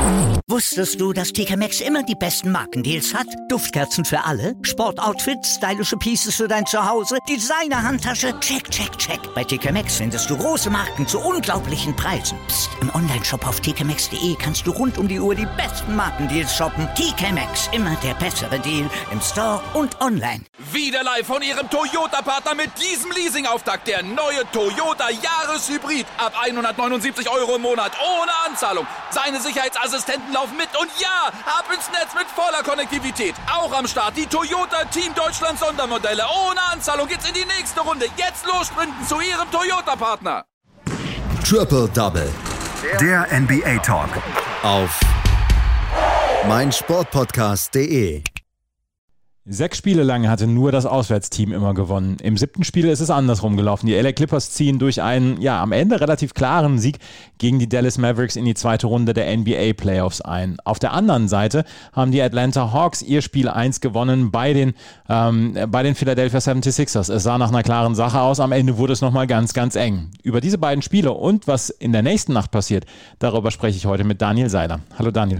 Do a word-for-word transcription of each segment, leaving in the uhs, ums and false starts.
Wusstest du, dass T K Maxx immer die besten Markendeals hat? Duftkerzen für alle, Sportoutfits, stylische Pieces für dein Zuhause, Designer-Handtasche, check, check, check. Bei T K Maxx findest du große Marken zu unglaublichen Preisen. Psst. Im Onlineshop auf t k maxx punkt d e kannst du rund um die Uhr die besten Markendeals shoppen. T K Maxx, immer der bessere Deal im Store und online. Wieder live von Ihrem Toyota-Partner mit diesem Leasing-Auftakt. Der neue Toyota Jahreshybrid. Ab hundertneunundsiebzig Euro im Monat. Ohne Anzahlung. Seine Sicherheitsassistenten laufen mit. Und ja, ab ins Netz mit voller Konnektivität. Auch am Start die Toyota Team Deutschland Sondermodelle. Ohne Anzahlung geht's in die nächste Runde. Jetzt los sprinten zu Ihrem Toyota-Partner. Triple Double. Der N B A Talk. Auf meinsportpodcast punkt de. Sechs Spiele lang hatte nur das Auswärtsteam immer gewonnen. Im siebten Spiel ist es andersrum gelaufen. Die L A Clippers ziehen durch einen, ja, am Ende relativ klaren Sieg gegen die Dallas Mavericks in die zweite Runde der N B A Playoffs ein. Auf der anderen Seite haben die Atlanta Hawks ihr Spiel eins gewonnen bei den, ähm, bei den Philadelphia seventy-sixers. Es sah nach einer klaren Sache aus. Am Ende wurde es nochmal ganz, ganz eng. Über diese beiden Spiele und was in der nächsten Nacht passiert, darüber spreche ich heute mit Daniel Seiler. Hallo Daniel.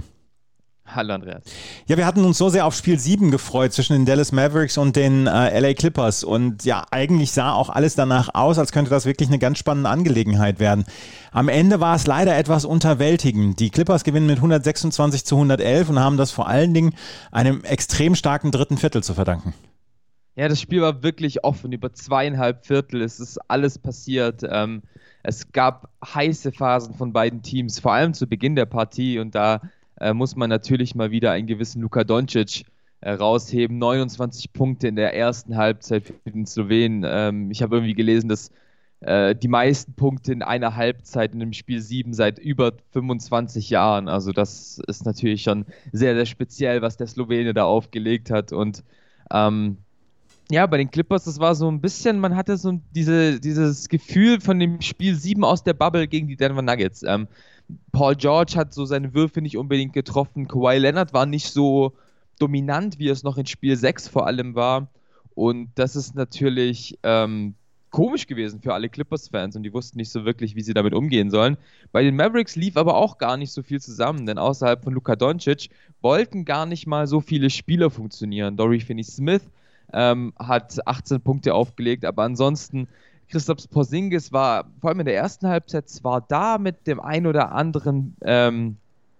Hallo Andreas. Ja, wir hatten uns so sehr auf Spiel sieben gefreut zwischen den Dallas Mavericks und den äh, L A Clippers und ja, eigentlich sah auch alles danach aus, als könnte das wirklich eine ganz spannende Angelegenheit werden. Am Ende war es leider etwas unterwältigend. Die Clippers gewinnen mit hundertsechsundzwanzig zu hundertelf und haben das vor allen Dingen einem extrem starken dritten Viertel zu verdanken. Ja, das Spiel war wirklich offen, über zweieinhalb Viertel, es ist alles passiert. Ähm, es gab heiße Phasen von beiden Teams, vor allem zu Beginn der Partie und da Äh, muss man natürlich mal wieder einen gewissen Luka Doncic äh, rausheben. neunundzwanzig Punkte in der ersten Halbzeit für den Slowenen. Ähm, ich habe irgendwie gelesen, dass äh, die meisten Punkte in einer Halbzeit in dem Spiel sieben seit über fünfundzwanzig Jahren. Also das ist natürlich schon sehr, sehr speziell, was der Slowene da aufgelegt hat. Und ähm, ja, bei den Clippers, das war so ein bisschen, man hatte so diese, dieses Gefühl von dem Spiel sieben aus der Bubble gegen die Denver Nuggets. Ähm, Paul George hat so seine Würfe nicht unbedingt getroffen. Kawhi Leonard war nicht so dominant, wie es noch in Spiel sechs vor allem war. Und das ist natürlich ähm, komisch gewesen für alle Clippers-Fans und die wussten nicht so wirklich, wie sie damit umgehen sollen. Bei den Mavericks lief aber auch gar nicht so viel zusammen, denn außerhalb von Luka Doncic wollten gar nicht mal so viele Spieler funktionieren. Dorian Finney-Smith ähm, hat achtzehn Punkte aufgelegt, aber ansonsten Kristaps Porzingis war vor allem in der ersten Halbzeit zwar da mit dem ein oder anderen ähm,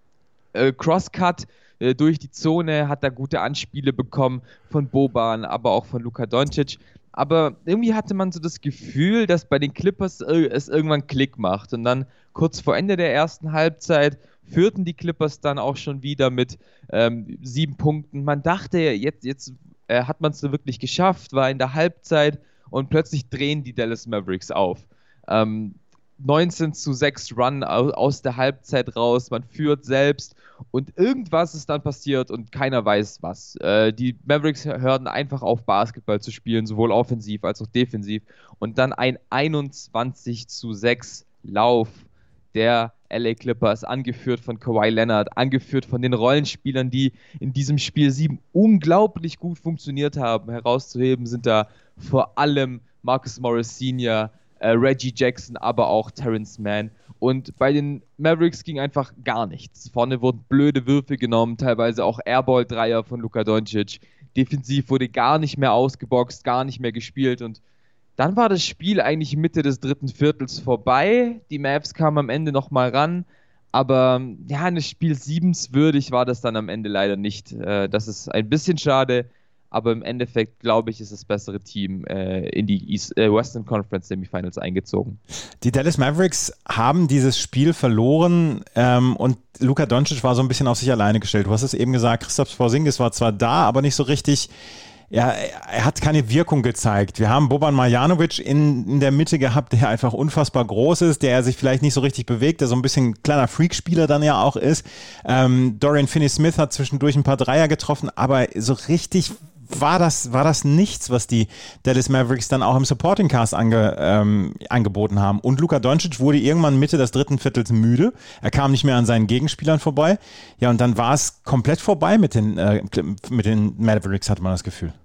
äh, Crosscut äh, durch die Zone, hat da gute Anspiele bekommen von Boban, aber auch von Luka Doncic. Aber irgendwie hatte man so das Gefühl, dass bei den Clippers äh, es irgendwann Klick macht. Und dann kurz vor Ende der ersten Halbzeit führten die Clippers dann auch schon wieder mit ähm, sieben Punkten. Man dachte, jetzt, jetzt äh, hat man es so wirklich geschafft, war in der Halbzeit und plötzlich drehen die Dallas Mavericks auf. Ähm, neunzehn zu sechs Run aus der Halbzeit raus, man führt selbst und irgendwas ist dann passiert und keiner weiß was. Äh, die Mavericks hörten einfach auf, Basketball zu spielen, sowohl offensiv als auch defensiv und dann ein einundzwanzig zu sechs Lauf der L A Clippers, angeführt von Kawhi Leonard, angeführt von den Rollenspielern, die in diesem Spiel sieben unglaublich gut funktioniert haben. Herauszuheben sind da vor allem Marcus Morris Senior, äh, Reggie Jackson, aber auch Terrence Mann. Und bei den Mavericks ging einfach gar nichts. Vorne wurden blöde Würfe genommen, teilweise auch Airball-Dreier von Luka Doncic. Defensiv wurde gar nicht mehr ausgeboxt, gar nicht mehr gespielt und dann war das Spiel eigentlich Mitte des dritten Viertels vorbei. Die Mavs kamen am Ende nochmal ran. Aber ja, eines Spiel siebens würdig war das dann am Ende leider nicht. Das ist ein bisschen schade. Aber im Endeffekt, glaube ich, ist das bessere Team äh, in die East, äh, Western Conference Semifinals eingezogen. Die Dallas Mavericks haben dieses Spiel verloren ähm, und Luka Doncic war so ein bisschen auf sich alleine gestellt. Du hast es eben gesagt, Kristaps Porzingis war zwar da, aber nicht so richtig. Ja, er hat keine Wirkung gezeigt. Wir haben Boban Marjanovic in, in der Mitte gehabt, der einfach unfassbar groß ist, der sich vielleicht nicht so richtig bewegt, der so ein bisschen ein kleiner Freakspieler dann ja auch ist. Ähm, Dorian Finney-Smith hat zwischendurch ein paar Dreier getroffen, aber so richtig war das, war das nichts, was die Dallas Mavericks dann auch im Supporting Cast ange, ähm, angeboten haben. Und Luka Doncic wurde irgendwann Mitte des dritten Viertels müde. Er kam nicht mehr an seinen Gegenspielern vorbei. Ja, und dann war es komplett vorbei mit den, äh, mit den Mavericks, hatte man das Gefühl.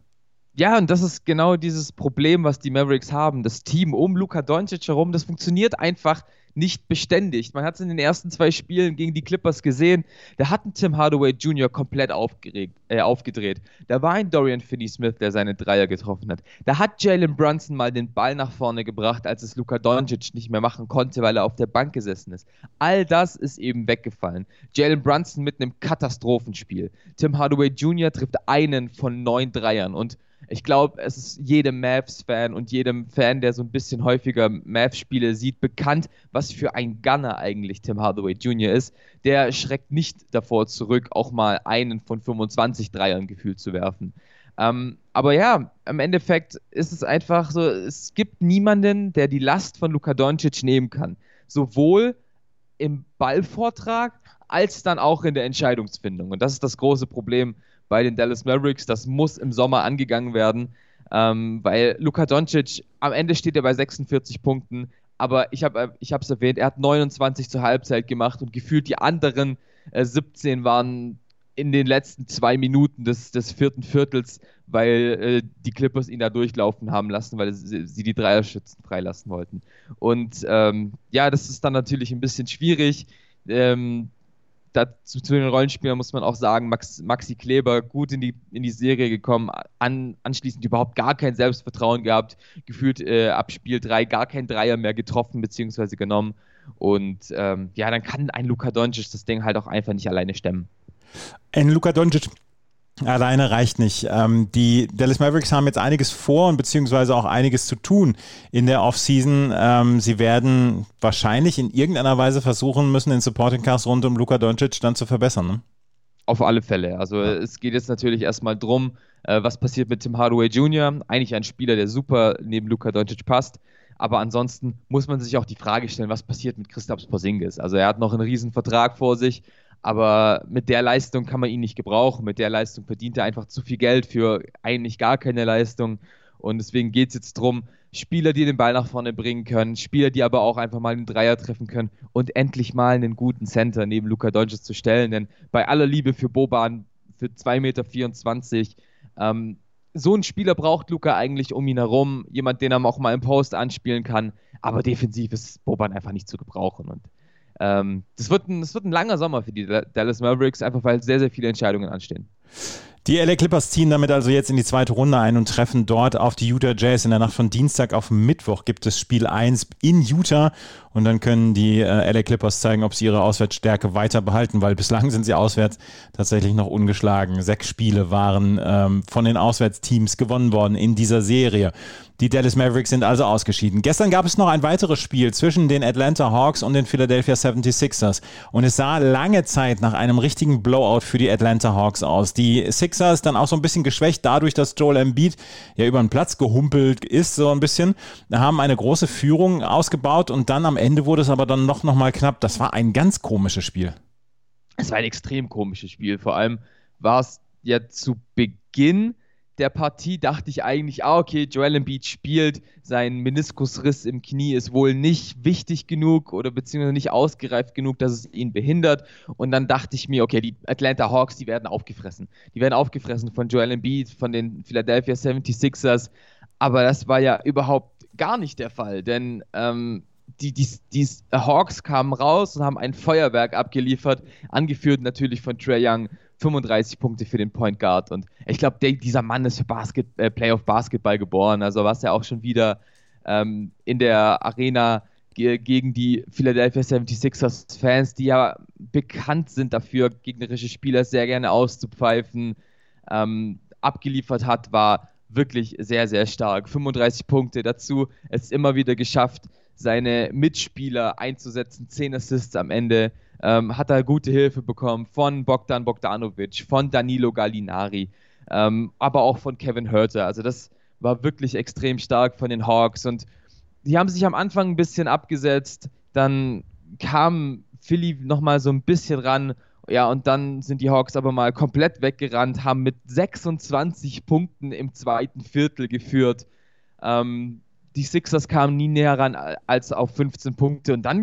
Ja, und das ist genau dieses Problem, was die Mavericks haben. Das Team um Luka Doncic herum, das funktioniert einfach nicht beständig. Man hat es in den ersten zwei Spielen gegen die Clippers gesehen, da hat ein Tim Hardaway Junior komplett aufgeregt, äh, aufgedreht. Da war ein Dorian Finney-Smith, der seine Dreier getroffen hat. Da hat Jalen Brunson mal den Ball nach vorne gebracht, als es Luka Doncic nicht mehr machen konnte, weil er auf der Bank gesessen ist. All das ist eben weggefallen. Jalen Brunson mit einem Katastrophenspiel. Tim Hardaway Junior trifft einen von neun Dreiern und ich glaube, es ist jedem Mavs-Fan und jedem Fan, der so ein bisschen häufiger Mavs-Spiele sieht, bekannt, was für ein Gunner eigentlich Tim Hardaway Junior ist. Der schreckt nicht davor zurück, auch mal einen von fünfundzwanzig Dreiern gefühlt zu werfen. Ähm, aber ja, im Endeffekt ist es einfach so, es gibt niemanden, der die Last von Luka Doncic nehmen kann. Sowohl im Ballvortrag als dann auch in der Entscheidungsfindung. Und das ist das große Problem bei den Dallas Mavericks. Das muss im Sommer angegangen werden, ähm, weil Luka Doncic, am Ende steht er bei sechsundvierzig Punkten, aber ich habe ich habe es erwähnt, er hat neunundzwanzig zur Halbzeit gemacht und gefühlt die anderen äh, siebzehn waren in den letzten zwei Minuten des, des vierten Viertels, weil äh, die Clippers ihn da durchlaufen haben lassen, weil sie, sie die Dreierschützen freilassen wollten. Und ähm, ja, das ist dann natürlich ein bisschen schwierig. Ähm, Dazu, zu den Rollenspielern muss man auch sagen, Max, Maxi Kleber gut in die, in die Serie gekommen, an, anschließend überhaupt gar kein Selbstvertrauen gehabt, gefühlt äh, ab Spiel drei gar kein Dreier mehr getroffen bzw. genommen und ähm, ja, dann kann ein Luka Doncic das Ding halt auch einfach nicht alleine stemmen. Ein Luka Doncic alleine reicht nicht. Ähm, die Dallas Mavericks haben jetzt einiges vor und beziehungsweise auch einiges zu tun in der Offseason. Ähm, sie werden wahrscheinlich in irgendeiner Weise versuchen müssen, den Supporting Cast rund um Luka Doncic dann zu verbessern. Ne? Auf alle Fälle. Also ja. Es geht jetzt natürlich erstmal drum, äh, was passiert mit Tim Hardaway Junior Eigentlich ein Spieler, der super neben Luka Doncic passt. Aber ansonsten muss man sich auch die Frage stellen, was passiert mit Kristaps Porzingis. Also er hat noch einen riesen Vertrag vor sich. Aber mit der Leistung kann man ihn nicht gebrauchen. Mit der Leistung verdient er einfach zu viel Geld für eigentlich gar keine Leistung. Und deswegen geht es jetzt darum, Spieler, die den Ball nach vorne bringen können, Spieler, die aber auch einfach mal einen Dreier treffen können und endlich mal einen guten Center neben Luka Doncic zu stellen. Denn bei aller Liebe für Boban, für zwei Meter vierundzwanzig, ähm, so einen Spieler braucht Luka eigentlich um ihn herum. Jemand, den er auch mal im Post anspielen kann. Aber defensiv ist Boban einfach nicht zu gebrauchen. Und Ähm, das, wird ein, das wird ein langer Sommer für die Dallas Mavericks, einfach weil sehr, sehr viele Entscheidungen anstehen. Die L A Clippers ziehen damit also jetzt in die zweite Runde ein und treffen dort auf die Utah Jazz. In der Nacht von Dienstag auf Mittwoch gibt es Spiel eins in Utah und dann können die äh, L A Clippers zeigen, ob sie ihre Auswärtsstärke weiter behalten, weil bislang sind sie auswärts tatsächlich noch ungeschlagen. Sechs Spiele waren ähm, von den Auswärtsteams gewonnen worden in dieser Serie. Die Dallas Mavericks sind also ausgeschieden. Gestern gab es noch ein weiteres Spiel zwischen den Atlanta Hawks und den Philadelphia seventy-sixers und es sah lange Zeit nach einem richtigen Blowout für die Atlanta Hawks aus. Die Sixers dann auch so ein bisschen geschwächt dadurch, dass Joel Embiid ja über den Platz gehumpelt ist, so ein bisschen, haben eine große Führung ausgebaut und dann am Ende wurde es aber dann noch, noch mal knapp. Das war ein ganz komisches Spiel. Es war ein extrem komisches Spiel. Vor allem war es ja zu Beginn der Partie, dachte ich eigentlich, ah, okay, Joel Embiid spielt, sein Meniskusriss im Knie ist wohl nicht wichtig genug oder beziehungsweise nicht ausgereift genug, dass es ihn behindert. Und dann dachte ich mir, okay, die Atlanta Hawks, die werden aufgefressen. Die werden aufgefressen von Joel Embiid, von den Philadelphia seventy-sixers. Aber das war ja überhaupt gar nicht der Fall, denn ähm, die, die, die Hawks kamen raus und haben ein Feuerwerk abgeliefert, angeführt natürlich von Trae Young. fünfunddreißig Punkte für den Point Guard und ich glaube, dieser Mann ist für Basket, äh, Playoff Basketball geboren, also was er auch schon wieder ähm, in der Arena ge- gegen die Philadelphia seventy-sixers Fans, die ja bekannt sind dafür, gegnerische Spieler sehr gerne auszupfeifen, ähm, abgeliefert hat, war wirklich sehr, sehr stark. fünfunddreißig Punkte dazu, es ist immer wieder geschafft, seine Mitspieler einzusetzen, zehn Assists am Ende. Ähm, hat er gute Hilfe bekommen von Bogdan Bogdanovic, von Danilo Gallinari, ähm, aber auch von Kevin Huerter. Also das war wirklich extrem stark von den Hawks und die haben sich am Anfang ein bisschen abgesetzt, dann kam Philly nochmal so ein bisschen ran, ja, und dann sind die Hawks aber mal komplett weggerannt, haben mit sechsundzwanzig Punkten im zweiten Viertel geführt. Ähm, die Sixers kamen nie näher ran als auf fünfzehn Punkte und dann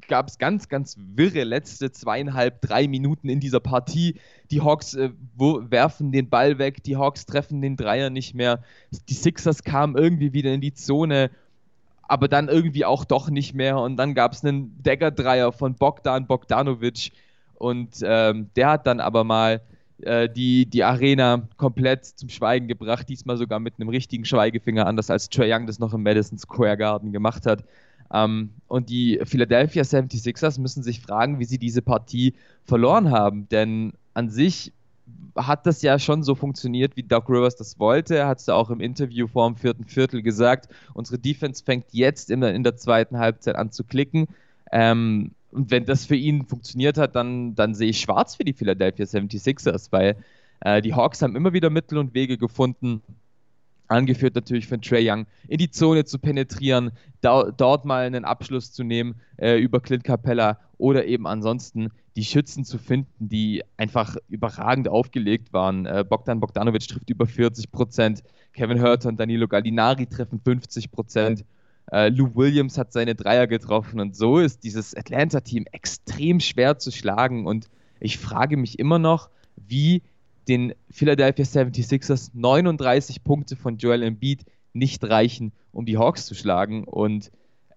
gab es ganz, ganz wirre letzte zweieinhalb, drei Minuten in dieser Partie. Die Hawks äh, wo, werfen den Ball weg, die Hawks treffen den Dreier nicht mehr. Die Sixers kamen irgendwie wieder in die Zone, aber dann irgendwie auch doch nicht mehr. Und dann gab es einen Dagger-Dreier von Bogdan Bogdanovic und ähm, der hat dann aber mal äh, die, die Arena komplett zum Schweigen gebracht, diesmal sogar mit einem richtigen Schweigefinger, anders als Trae Young das noch im Madison Square Garden gemacht hat. Um, und die Philadelphia seventy-sixers müssen sich fragen, wie sie diese Partie verloren haben, denn an sich hat das ja schon so funktioniert, wie Doc Rivers das wollte. Er hat es ja auch im Interview vor dem vierten Viertel gesagt, unsere Defense fängt jetzt in der, in der zweiten Halbzeit an zu klicken, um, und wenn das für ihn funktioniert hat, dann, dann sehe ich schwarz für die Philadelphia seventy-sixers, weil uh, die Hawks haben immer wieder Mittel und Wege gefunden, angeführt natürlich von Trae Young, in die Zone zu penetrieren, da, dort mal einen Abschluss zu nehmen äh, über Clint Capella oder eben ansonsten die Schützen zu finden, die einfach überragend aufgelegt waren. Äh, Bogdan Bogdanovic trifft über vierzig Prozent, Kevin Huerter und Danilo Gallinari treffen fünfzig Prozent, äh, Lou Williams hat seine Dreier getroffen und so ist dieses Atlanta-Team extrem schwer zu schlagen und ich frage mich immer noch, wie den Philadelphia seventy-sixers neununddreißig Punkte von Joel Embiid nicht reichen, um die Hawks zu schlagen. Und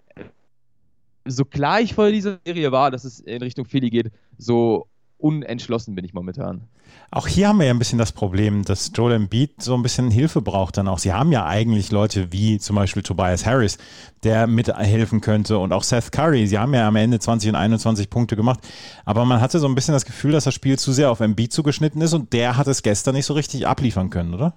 so klar ich vor dieser Serie war, dass es in Richtung Philly geht, so unentschlossen bin ich momentan. Auch hier haben wir ja ein bisschen das Problem, dass Joel Embiid so ein bisschen Hilfe braucht dann auch. Sie haben ja eigentlich Leute wie zum Beispiel Tobias Harris, der mithelfen könnte und auch Seth Curry. Sie haben ja am Ende zwanzig und einundzwanzig Punkte gemacht, aber man hatte so ein bisschen das Gefühl, dass das Spiel zu sehr auf Embiid zugeschnitten ist und der hat es gestern nicht so richtig abliefern können, oder?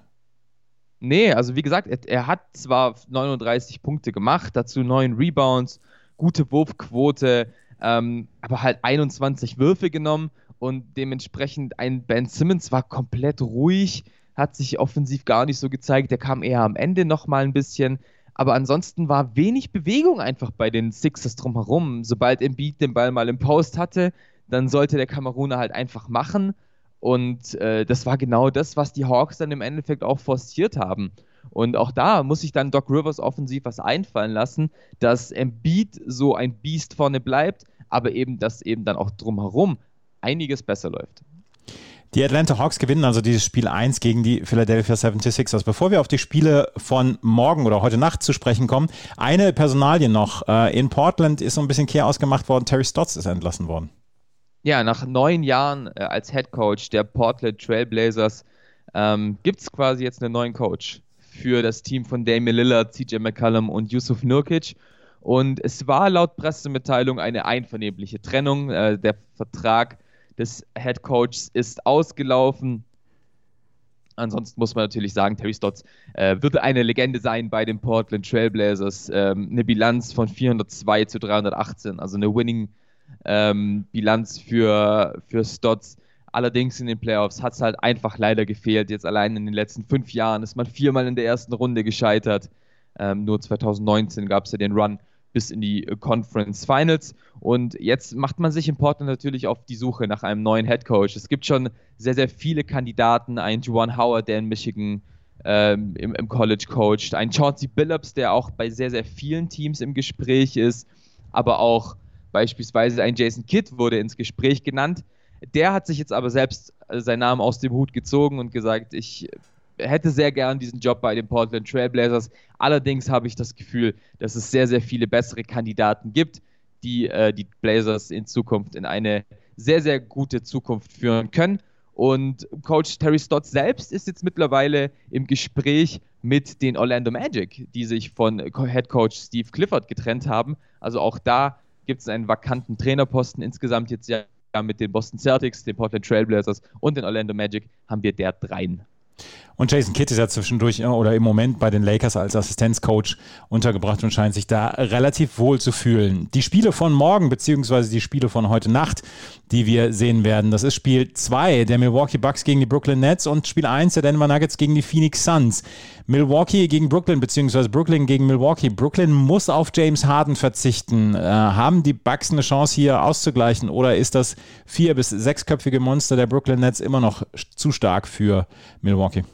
Nee, also wie gesagt, er, er hat zwar neununddreißig Punkte gemacht, dazu neun Rebounds, gute Wurfquote, ähm, aber halt einundzwanzig Würfe genommen. Und dementsprechend ein Ben Simmons war komplett ruhig, hat sich offensiv gar nicht so gezeigt. Der kam eher am Ende nochmal ein bisschen. Aber ansonsten war wenig Bewegung einfach bei den Sixers drumherum. Sobald Embiid den Ball mal im Post hatte, dann sollte der Kameruner halt einfach machen. Und äh, das war genau das, was die Hawks dann im Endeffekt auch forciert haben. Und auch da muss sich dann Doc Rivers offensiv was einfallen lassen, dass Embiid so ein Biest vorne bleibt, aber eben, dass eben dann auch drumherum einiges besser läuft. Die Atlanta Hawks gewinnen also dieses Spiel eins gegen die Philadelphia seventy-sixers. Bevor wir auf die Spiele von morgen oder heute Nacht zu sprechen kommen, eine Personalie noch. In Portland ist so ein bisschen Chaos gemacht worden. Terry Stotts ist entlassen worden. Ja, nach neun Jahren äh, als Head Coach der Portland Trail Blazers ähm, gibt es quasi jetzt einen neuen Coach für das Team von Damian Lillard, C J McCollum und Yusuf Nurkic. Und es war laut Pressemitteilung eine einvernehmliche Trennung. Äh, der Vertrag des Head Coaches ist ausgelaufen. Ansonsten muss man natürlich sagen, Terry Stotts äh, wird eine Legende sein bei den Portland Trail Blazers. Ähm, eine Bilanz von vierhundertzwei zu dreihundertachtzehn, also eine Winning ähm, Bilanz für, für Stotts. Allerdings in den Playoffs hat es halt einfach leider gefehlt. Jetzt allein in den letzten fünf Jahren ist man viermal in der ersten Runde gescheitert. Ähm, nur zwanzig neunzehn gab es ja den Run bis in die Conference Finals. Und jetzt macht man sich in Portland natürlich auf die Suche nach einem neuen Head Coach. Es gibt schon sehr, sehr viele Kandidaten. Ein Juwan Howard, der in Michigan ähm, im, im College coacht. Ein Chauncey Billups, der auch bei sehr, sehr vielen Teams im Gespräch ist. Aber auch beispielsweise ein Jason Kidd wurde ins Gespräch genannt. Der hat sich jetzt aber selbst seinen Namen aus dem Hut gezogen und gesagt, ich hätte sehr gern diesen Job bei den Portland Trail Blazers. Allerdings habe ich das Gefühl, dass es sehr, sehr viele bessere Kandidaten gibt, die äh, die Blazers in Zukunft in eine sehr, sehr gute Zukunft führen können. Und Coach Terry Stotts selbst ist jetzt mittlerweile im Gespräch mit den Orlando Magic, die sich von Head Coach Steve Clifford getrennt haben. Also auch da gibt es einen vakanten Trainerposten. Insgesamt jetzt ja mit den Boston Celtics, den Portland Trail Blazers und den Orlando Magic haben wir der dreien. Und Jason Kidd ist ja zwischendurch oder im Moment bei den Lakers als Assistenzcoach untergebracht und scheint sich da relativ wohl zu fühlen. Die Spiele von morgen beziehungsweise die Spiele von heute Nacht, die wir sehen werden, das ist Spiel zwei der Milwaukee Bucks gegen die Brooklyn Nets und Spiel eins der Denver Nuggets gegen die Phoenix Suns. Milwaukee gegen Brooklyn beziehungsweise Brooklyn gegen Milwaukee. Brooklyn muss auf James Harden verzichten. Äh, haben die Bucks eine Chance hier auszugleichen oder ist das vier- bis sechsköpfige Monster der Brooklyn Nets immer noch zu stark für Milwaukee?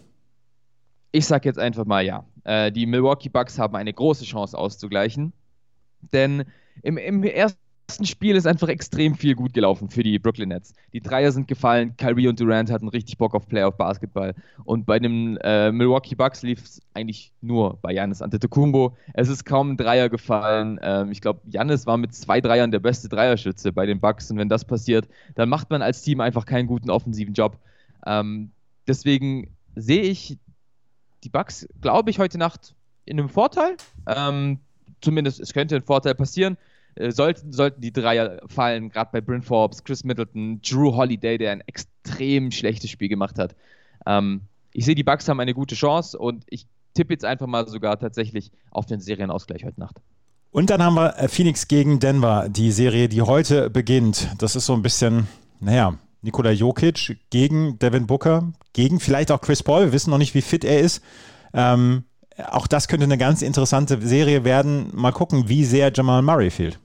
Ich sage jetzt einfach mal ja. Die Milwaukee Bucks haben eine große Chance auszugleichen, denn im, im ersten ersten Spiel ist einfach extrem viel gut gelaufen für die Brooklyn Nets. Die Dreier sind gefallen, Kyrie und Durant hatten richtig Bock auf Playoff-Basketball. Und bei den äh, Milwaukee Bucks lief es eigentlich nur bei Giannis Antetokounmpo. Es ist kaum ein Dreier gefallen. Ähm, ich glaube, Giannis war mit zwei Dreiern der beste Dreierschütze bei den Bucks. Und wenn das passiert, dann macht man als Team einfach keinen guten offensiven Job. Ähm, deswegen sehe ich die Bucks, glaube ich, heute Nacht in einem Vorteil. Ähm, zumindest, es könnte ein Vorteil passieren. Sollten, sollten die Dreier fallen, gerade bei Bryn Forbes, Chris Middleton, Drew Holiday, der ein extrem schlechtes Spiel gemacht hat. Ähm, ich sehe, die Bucks haben eine gute Chance und ich tippe jetzt einfach mal sogar tatsächlich auf den Serienausgleich heute Nacht. Und dann haben wir Phoenix gegen Denver, die Serie, die heute beginnt. Das ist so ein bisschen, naja, Nikola Jokic gegen Devin Booker, gegen vielleicht auch Chris Paul. Wir wissen noch nicht, wie fit er ist. Ähm, auch das könnte eine ganz interessante Serie werden. Mal gucken, wie sehr Jamal Murray fehlt.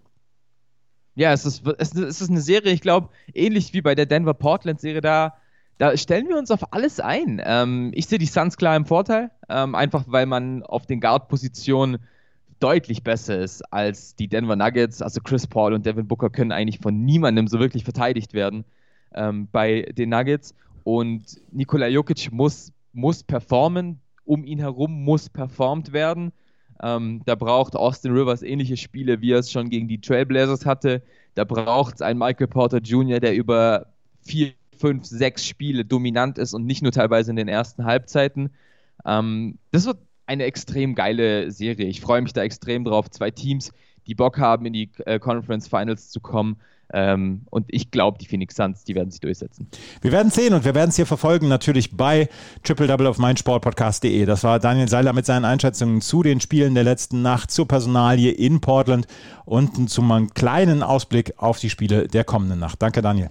Ja, es ist, es ist eine Serie, ich glaube, ähnlich wie bei der Denver-Portland-Serie, da, da stellen wir uns auf alles ein. Ähm, ich sehe die Suns klar im Vorteil, ähm, einfach weil man auf den Guard-Positionen deutlich besser ist als die Denver Nuggets. Also Chris Paul und Devin Booker können eigentlich von niemandem so wirklich verteidigt werden ähm, bei den Nuggets. Und Nikola Jokic muss, muss performen, um ihn herum muss performt werden. Ähm, da braucht Austin Rivers ähnliche Spiele, wie er es schon gegen die Trailblazers hatte. Da braucht es einen Michael Porter Junior, der über vier, fünf, sechs Spiele dominant ist und nicht nur teilweise in den ersten Halbzeiten. Ähm, das wird eine extrem geile Serie. Ich freue mich da extrem drauf. Zwei Teams, die Bock haben, in die äh, Conference Finals zu kommen. Ähm, und ich glaube, die Phoenix Suns, die werden sich durchsetzen. Wir werden es sehen und wir werden es hier verfolgen, natürlich bei Triple Double auf meinsportpodcast punkt de. Das war Daniel Seiler mit seinen Einschätzungen zu den Spielen der letzten Nacht, zur Personalie in Portland und zum einen kleinen Ausblick auf die Spiele der kommenden Nacht. Danke, Daniel.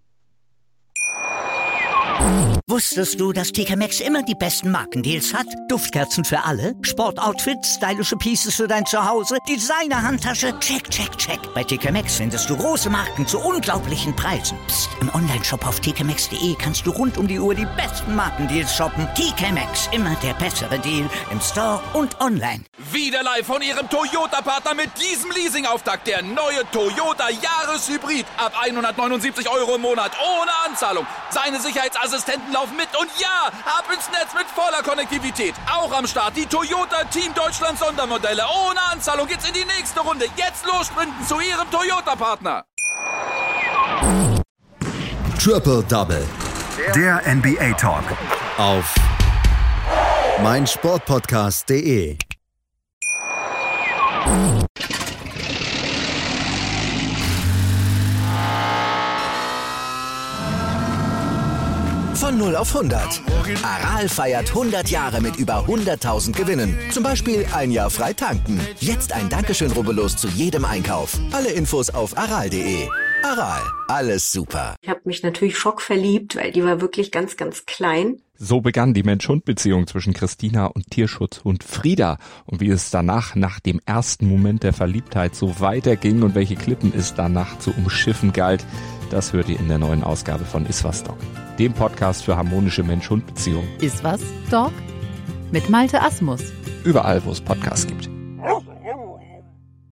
Wusstest du, dass T K Maxx immer die besten Markendeals hat? Duftkerzen für alle, Sportoutfits, stylische Pieces für dein Zuhause, Designer-Handtasche, check, check, check. Bei T K Maxx findest du große Marken zu unglaublichen Preisen. Psst. Im Onlineshop auf t k maxx punkt de kannst du rund um die Uhr die besten Markendeals shoppen. T K Maxx, immer der bessere Deal im Store und online. Wieder live von Ihrem Toyota-Partner mit diesem Leasing-Auftakt. Der neue Toyota Jahreshybrid. Ab hundertneunundsiebzig Euro im Monat ohne Anzahlung. Seine Sicherheitsassistenten laufen mit und ja, ab ins Netz mit voller Konnektivität. Auch am Start die Toyota Team Deutschland Sondermodelle. Ohne Anzahlung geht's in die nächste Runde. Jetzt los sprinten zu Ihrem Toyota-Partner. Triple Double. Der N B A Talk. Auf meinsportpodcast punkt de. Von null auf hundert. Aral feiert hundert Jahre mit über hunderttausend Gewinnen. Zum Beispiel ein Jahr frei tanken. Jetzt ein Dankeschön, rubbellos zu jedem Einkauf. Alle Infos auf aral punkt de. Aral, alles super. Ich habe mich natürlich schockverliebt, weil die war wirklich ganz, ganz klein. So begann die Mensch-Hund-Beziehung zwischen Christina und Tierschutzhund Frieda. Und wie es danach, nach dem ersten Moment der Verliebtheit, so weiterging und welche Klippen es danach zu umschiffen galt, das hört ihr in der neuen Ausgabe von Iswas Dog, dem Podcast für harmonische Mensch-Hund-Beziehungen. Iswas Dog mit Malte Asmus. Überall, wo es Podcasts gibt.